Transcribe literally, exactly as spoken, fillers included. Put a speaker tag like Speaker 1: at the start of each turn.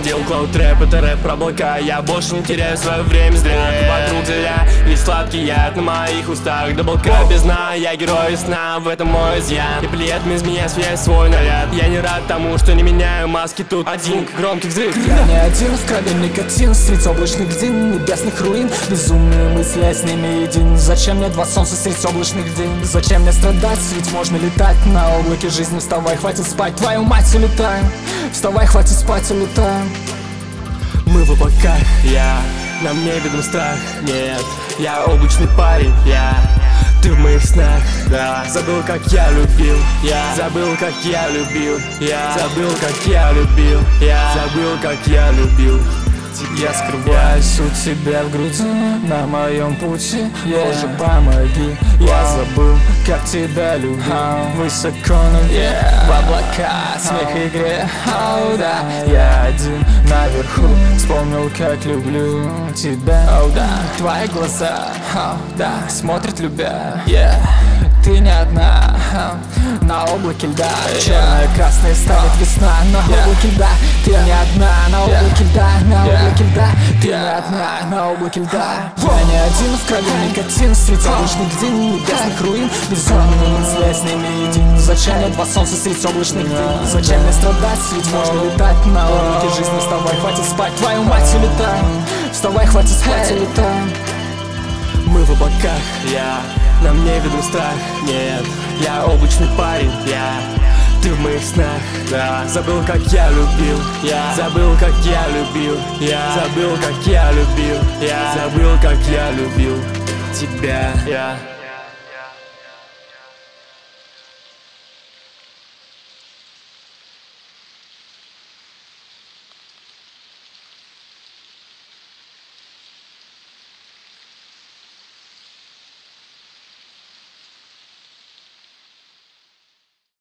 Speaker 1: победил клауд-трэп, это рэп про облака. Я больше не теряю свое время зря. Вокруг заря и сладкий яд на моих устах. Даблкап без дна, я герой сна, в этом мой изъян. И плетми из меня связь свой наряд. Я не рад тому, что не меняю маски тут. Один громкий взрыв.
Speaker 2: Я не один, в крови никотин, средь облачных дин, небесных руин. Безумные мысли, я с ними един. Зачем мне два солнца средь облачных дин? Зачем мне страдать, ведь можно летать на облаке жизни. Вставай, хватит спать, твою мать, улетаем. Вставай, хватит спать, улетаем.
Speaker 1: Мы в облаках, я, на мне виден страх. Нет, я облачный парень, я, ты в моих снах, да. Забыл, как я любил, я забыл, как я любил, я забыл, как я любил, я забыл, как я любил.
Speaker 2: Я скрываюсь у тебя в груди, на моем пути, yeah. Боже, помоги, я забыл, как тебя любил. Высоко наверх, в облака, смех и грех, oh, да. Я один наверху, вспомнил, как люблю тебя, oh, да. Твои глаза, oh, да, смотрят любя, yeah. Ты не одна, oh, на облаке льда, yeah. Черная, красная станет весна, на yeah. облаке льда. Ты yeah. не одна, на облаке льда, на yeah. облаке льда. Ты yeah. не одна, на облаке льда. Я не один, в крови никотин, средь облачных дин, небесных руин. Безумные мысли, я с ними един. Зачем мне два солнца средь облачных дин? Зачем мне страдать, ведь можно летать на облаке жизни. Вставай, хватит спать, твою мать, улетаем. Вставай, хватит спать, улетаем.
Speaker 1: Мы в облаках, я, на мне виден страх. Нет, я облачный парень, я, ты в моих снах, да. Забыл, как я любил, я забыл, как я любил, я забыл, как я любил, я забыл, как я любил тебя, я.